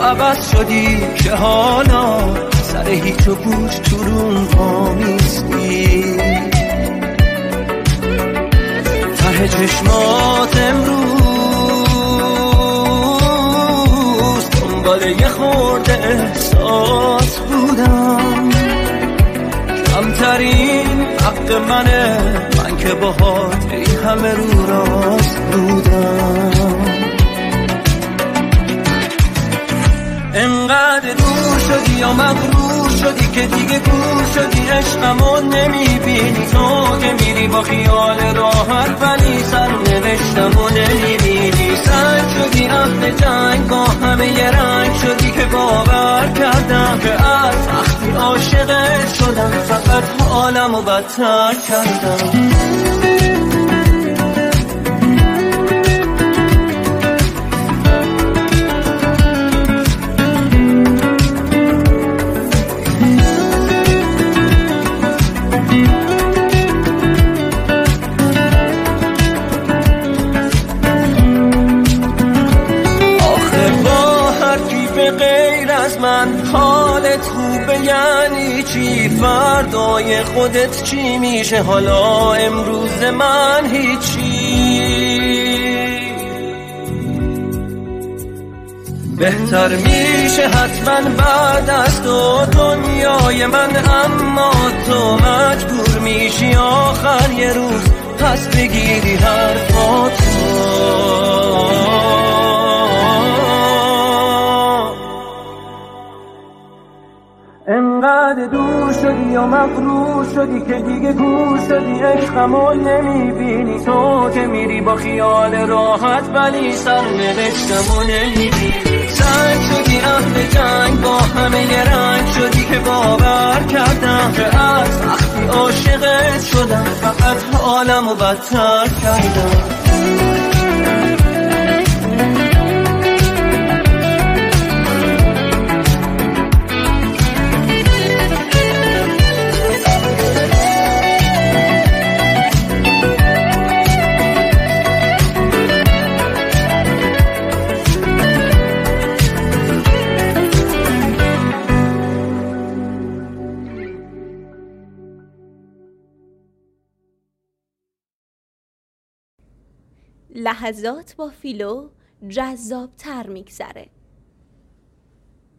عوض شدی که حالا سر هیچ و پوچ تو روم آمیستی. ته چشمات امروز دنبال یه خورده احساس بودم. کمترین حق منه، من که باهات این همه رو راست بودم. انقدر دور شدی یا مغرور شدی که دیگه گور شدی، عشقمو نمیبینی. تو که میری با خیال راحت ولی سرنوشتمو نمیبینی. سنگ شدی اهل جنگ، با همه یه رنگ شدی که باور کردم که از وقتی عاشقت شدم فقط حالمو بدتر کردم. من حالت خوبه یعنی چی؟ فردای خودت چی میشه؟ حالا امروز من هیچی. بهتر میشه حتما بعد از تو دنیای من، اما تو مجبور میشی آخر یه روز پس بگیری حرفاتو. انقدر دور شدی یا مغرور شدی که دیگه گور شدی، عشقمو نمیبینی. تو که میری با خیال راحت ولی سرنوشتمو نمیبینی. سنگ شدی اهل جنگ، با همه یه رنگ شدی که باور کردم که از وقتی عاشقت شدم فقط حالمو بدتر کردم. لحظات با فیلو جذاب تر میگذره.